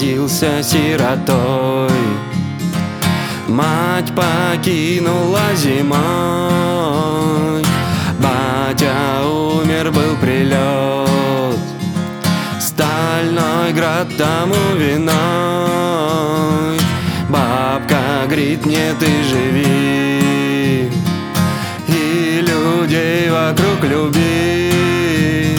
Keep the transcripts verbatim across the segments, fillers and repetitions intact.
родился сиротой. Мать покинула зимой, батя умер, был прилет. Стальной град тому виной. Бабка говорит мне: ты живи и людей вокруг люби,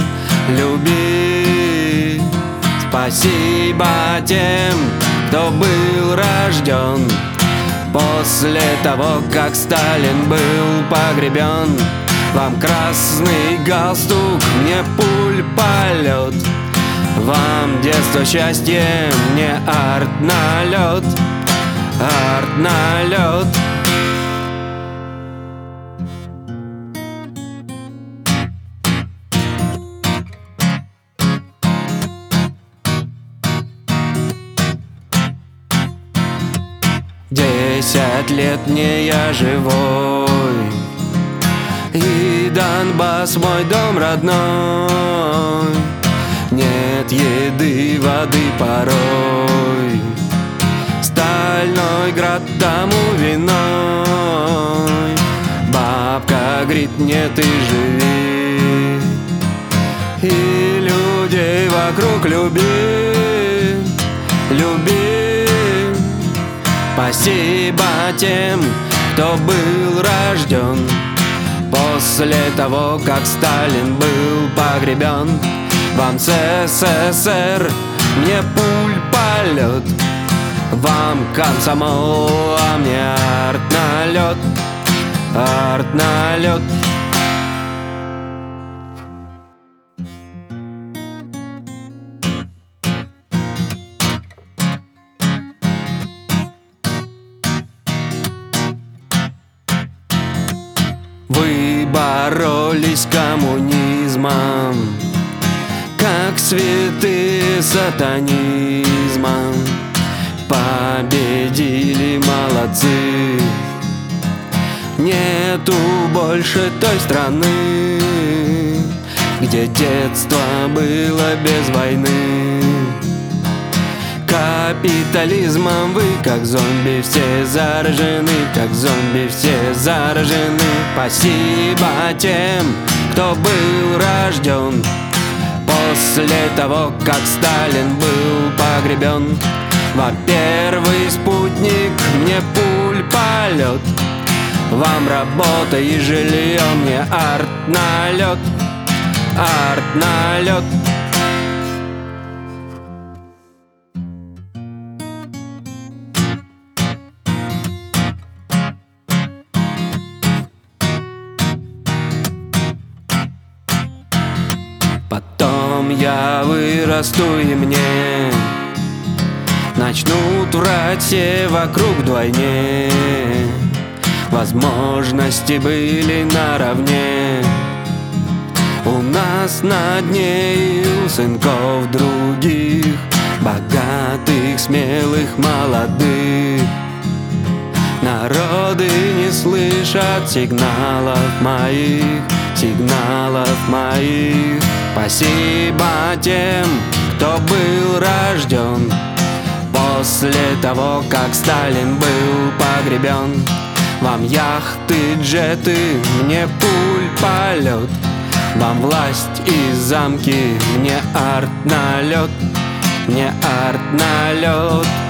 люби. Спасибо тем, кто был рожден после того, как Сталин был погребен. Вам красный галстук, мне пуль-полет. Вам детство, счастье, мне арт-налет, арт-налет. Десять лет мне я живой, и Донбасс мой дом родной. Нет еды, воды порой. Стальной град тому виной. Бабка говорит мне: ты живи и людей вокруг люби, люби. Спасибо тем, кто был рожден после того, как Сталин был погребен. Вам СССР, мне пуль-полет. Вам комсомол, а мне арт-налет, арт-налет. Вы боролись с коммунизмом, как святые сатанизмом. Победили, молодцы. Нету больше той страны, где детство было без войны. Капитализмом вы как зомби все заражены, как зомби все заражены. Спасибо тем, кто был рожден после того, как Сталин был погребен. Вам первый спутник, мне пуль-полет. Вам работа и жилье, мне арт-налет, арт-налет. Потом я вырасту, и мне начнут врать все вокруг вдвойне. Возможности были наравне у нас на дне и у сынков других, богатых, смелых, молодых. Народы не слышат сигналов моих, сигналов моих. Спасибо тем, кто был рожден после того, как Сталин был погребен. Вам яхты, джеты, мне пуль-полет. Вам власть и замки, мне арт-налет, мне арт-налет.